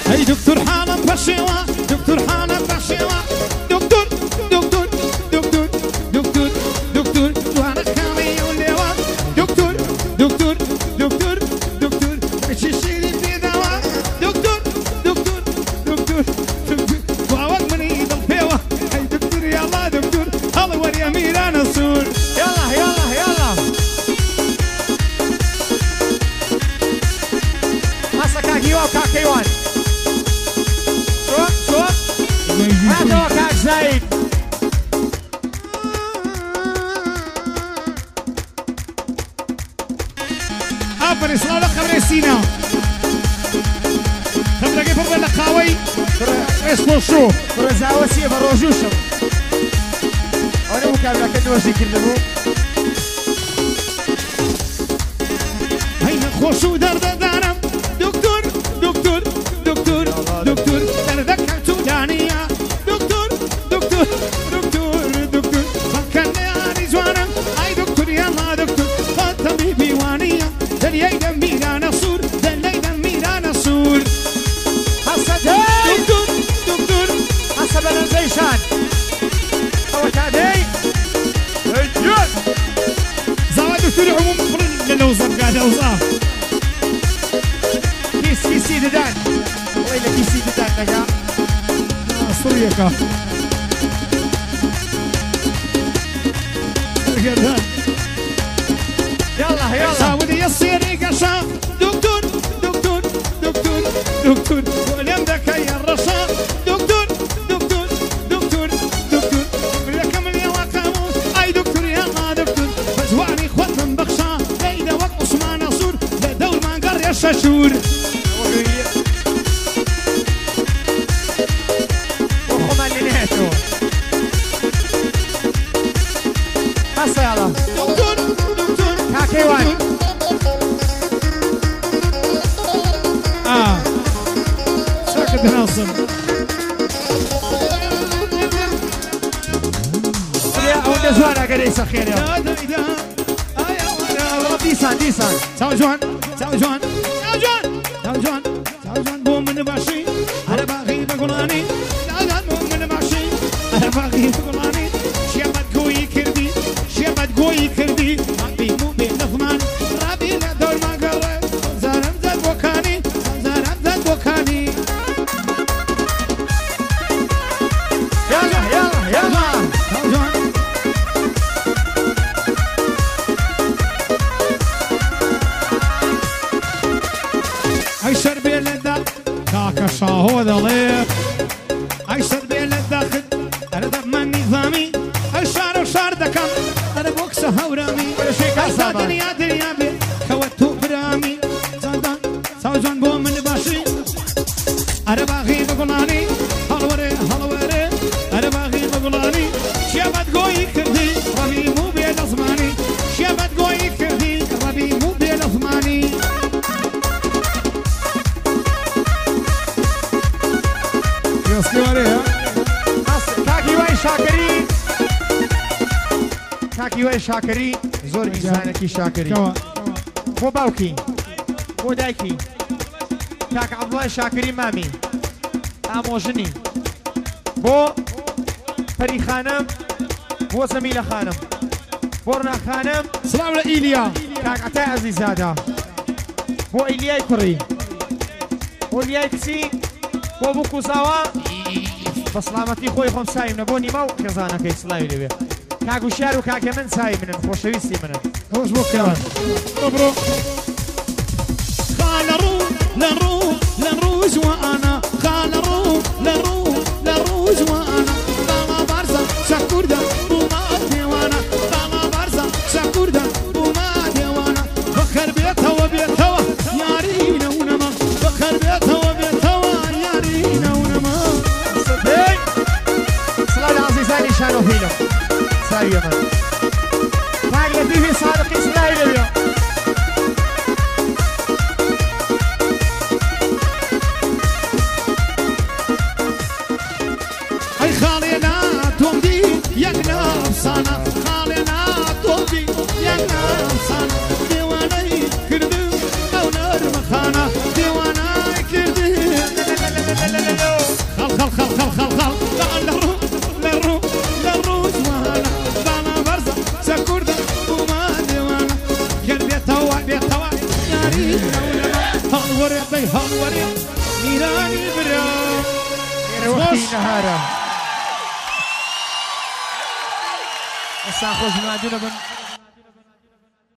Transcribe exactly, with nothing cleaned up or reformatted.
هي دكتور حالم بشيوة دكتور حالم بشيوة دكتور دكتور دكتور دكتور دكتور وانا كامي وليوا دكتور دكتور دكتور دكتور تشيلي في دواء دكتور دكتور دكتور دكتور وعوض مني ضلفيوة هي دكتور يلا دكتور الله وري أميرة نصور يلا يلا يلا هسا كاكيوا وكاكيوان شوف شوف هذا هو كاك زايد أفر إسلام خبر سينا خبر كيف أقول لك خاوي اسمه شو برزاوسي بروجوشم أنا مكمل كده وش يكلمه هينا خوشو درد دارم دكتور دكتور دكتور دكتور دردك تودانية دكتور دكتور دكتور دكتور فكرني أنا جوانم أي دكتور يلا دكتور خاطبي بيوانية دليل دمير نصور دليل دمير نصور حسد دكتور دكتور حسب الانزيشان أول تاني هجون زاوية دكتور عموم فرن للوزن قاعد أوصاف كيس كيسي ددان وإلا كيسي ددان نجا أصريكا قدان يلا يلا ساودي يصير قشا دكتور دكتور دكتور دكتور ولم ذاك يا الرشا دكتور دكتور دكتور دكتور لكم يا وقامو اي دكتور يا ما دكتور فزواني خوات من بخشا ليدا وقت عثمان نصور لدور ما قر يا شاشور وخما اللي نهتو هسا يلا دكتور دكتور كاكيوان اه ساكت ناصر يا أول نزوانا قريسة خير يا يا دايدا والله ديسان ديسان ساو جوان ساو جوان ساو جوان ساو جوان ساو جوان بو من باشي انا باغي بقولاني ساو جوان بو من باشي انا باغي بقولاني شيبات قوي كردي شيبات قوي كردي ربي مو بنظمان ربي لا دور ما قرر زارم زاد وكاني زارم زاد وكاني يلا يلا يلا ساو جوان عيشر بيلدا كاكا شاهو ذليق عيشر بيلدا خد انا دم نظامي الشعر وشعر دكم انا بوكس هورامي هسا دنيا دنيا بي كوتو برامي زندان سوزان بو من باشي انا باغي بقولاني هلوري هلوري انا باغي بقولاني شيبات قوي كردي ربي مو بين زماني شيبات قوي كردي ربي مو بين زماني كاكيوان شاكري كاكيوان شاكري زور میزانێکی شاکری بۆ باوکی بۆ دایکی کاک عەبدوڵای شاکری مامی ئامۆژنی بۆ پەری خانم بۆ زەمیلە خانم بۆ ڕنا خانم سلام لە ئیلیا کاک عەتای عەزیزادە بۆ ئیلیای کوڕی بۆ ئیلیای کچی بۆ بووک و زاوا بە سڵامەتی خۆی خۆم سایم نە بۆ نیمە و خێزانەکەی سڵاوی لەوێ کاک وشار و کاکە من چای منن خۆشەویستی منن ڕۆژ بۆ کەوان بڕۆ خالە ڕوو لە ڕوو لە ڕووژ وانە خالە ڕوو لە ڕوو لە ڕووژ وانە باڵا بارزە شەکوردە بووما دێوانە باڵا بارزە شەکوردە بووما دێوانە بەخەر بێتەوە بێتەوە یاری نەونەمە بەخەر بێتەوە بێتەوە یاری نەونەمە سڵاوی عەزیزانی شانۆفیلم ساویە من کاک لە دیوی سادقی سڵاوی لەوێ ئەی خاڵێنا تۆم دی یەک نافسانە خاڵێنا تۆم دی یەک نافسانە دێوانەی کردم ئەو نەرمەخانە دێوانای کردم هەڵوەرێ دەی هەڵوەرێ میرانی برا وەختی نەهارە ئێستا خۆش نادونە بن